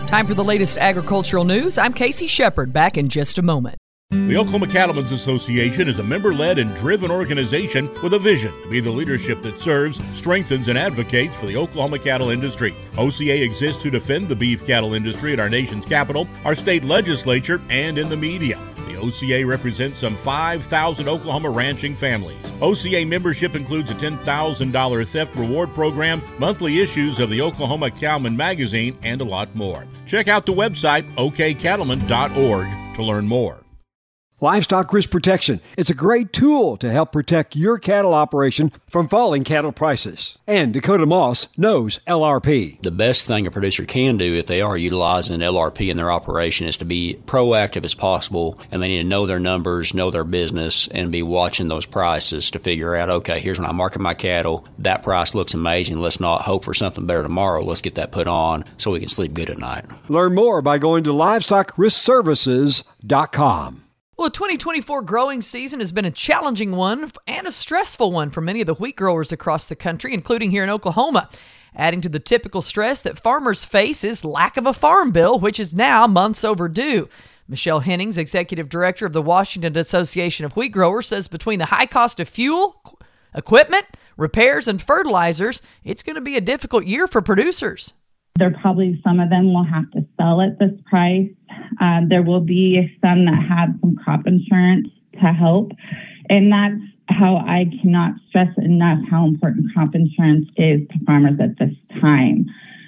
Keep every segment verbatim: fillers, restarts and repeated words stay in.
Time for the latest agricultural news. I'm Casey Shepard, back in just a moment. The Oklahoma Cattlemen's Association is a member-led and driven organization with a vision to be the leadership that serves, strengthens, and advocates for the Oklahoma cattle industry. O C A exists to defend the beef cattle industry at our nation's capital, our state legislature, and in the media. The O C A represents some five thousand Oklahoma ranching families. O C A membership includes a ten thousand dollars theft reward program, monthly issues of the Oklahoma Cowman magazine, and a lot more. Check out the website o k cattlemen dot org to learn more. Livestock Risk Protection. It's a great tool to help protect your cattle operation from falling cattle prices. And Dakota Moss knows L R P. The best thing a producer can do if they are utilizing L R P in their operation is to be proactive as possible, and they need to know their numbers, know their business, and be watching those prices to figure out, okay, here's when I market my cattle. That price looks amazing. Let's not hope for something better tomorrow. Let's get that put on so we can sleep good at night. Learn more by going to livestock risk services dot com. Well, the twenty twenty-four growing season has been a challenging one and a stressful one for many of the wheat growers across the country, including here in Oklahoma. Adding to the typical stress that farmers face is lack of a farm bill, which is now months overdue. Michelle Hennings, executive director of the Washington Association of Wheat Growers, says between the high cost of fuel, equipment, repairs, and fertilizers, it's going to be a difficult year for producers. There probably some of them will have to sell at this price. Uh, there will be some that have some crop insurance to help. And that's how I cannot stress enough how important crop insurance is to farmers at this time.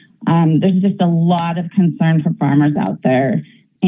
Um, there's just a lot of concern for farmers out there.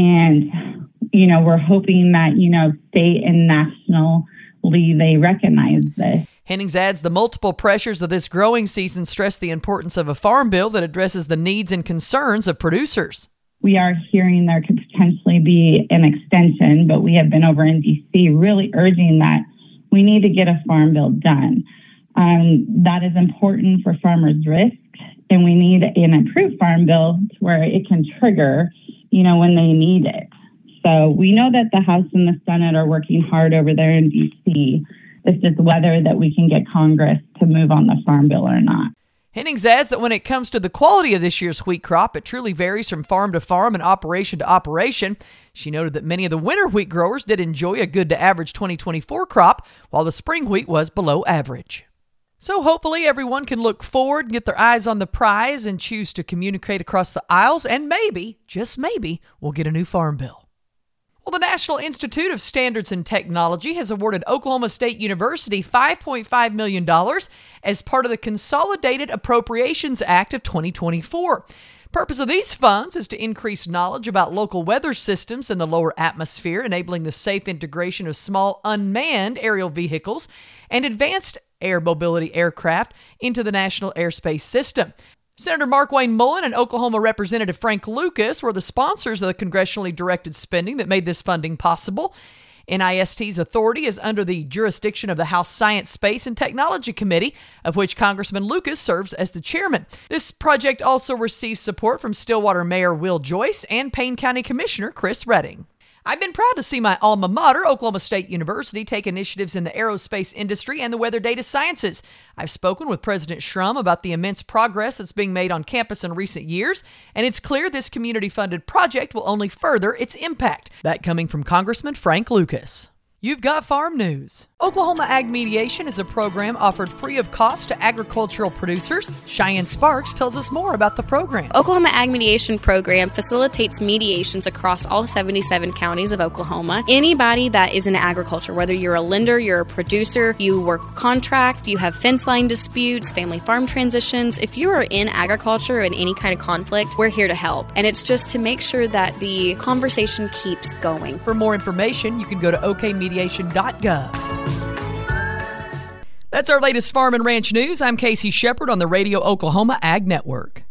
And, you know, we're hoping that, you know, state and nationally they recognize this. Hennings adds the multiple pressures of this growing season stress the importance of a farm bill that addresses the needs and concerns of producers. We are hearing there could potentially be an extension, but we have been over in D C really urging that we need to get a farm bill done. Um, that is important for farmers' risk, and we need an improved farm bill to where it can trigger, you know, when they need it. So we know that the House and the Senate are working hard over there in D C It's just whether that we can get Congress to move on the farm bill or not. Hennings adds that when it comes to the quality of this year's wheat crop, it truly varies from farm to farm and operation to operation. She noted that many of the winter wheat growers did enjoy a good to average twenty twenty-four crop, while the spring wheat was below average. So hopefully everyone can look forward, get their eyes on the prize, and choose to communicate across the aisles, and maybe, just maybe, we'll get a new farm bill. Well, the National Institute of Standards and Technology has awarded Oklahoma State University five point five million dollars as part of the Consolidated Appropriations Act of twenty twenty-four. Purpose of these funds is to increase knowledge about local weather systems in the lower atmosphere, enabling the safe integration of small unmanned aerial vehicles and advanced air mobility aircraft into the national airspace system. Senator Markwayne Mullin and Oklahoma Representative Frank Lucas were the sponsors of the congressionally directed spending that made this funding possible. N I S T's authority is under the jurisdiction of the House Science, Space, and Technology Committee, of which Congressman Lucas serves as the chairman. This project also receives support from Stillwater Mayor Will Joyce and Payne County Commissioner Chris Redding. I've been proud to see my alma mater, Oklahoma State University, take initiatives in the aerospace industry and the weather data sciences. I've spoken with President Schrum about the immense progress that's being made on campus in recent years, and it's clear this community-funded project will only further its impact. That coming from Congressman Frank Lucas. You've got farm news. Oklahoma Ag Mediation is a program offered free of cost to agricultural producers. Cheyenne Sparks tells us more about the program. Oklahoma Ag Mediation Program facilitates mediations across all seventy-seven counties of Oklahoma. Anybody that is in agriculture, whether you're a lender, you're a producer, you work contract, you have fence line disputes, family farm transitions, if you are in agriculture in any kind of conflict, we're here to help. And it's just to make sure that the conversation keeps going. For more information, you can go to o k mediation dot gov. That's our latest farm and ranch news. I'm Casey Shepard on the Radio Oklahoma Ag Network.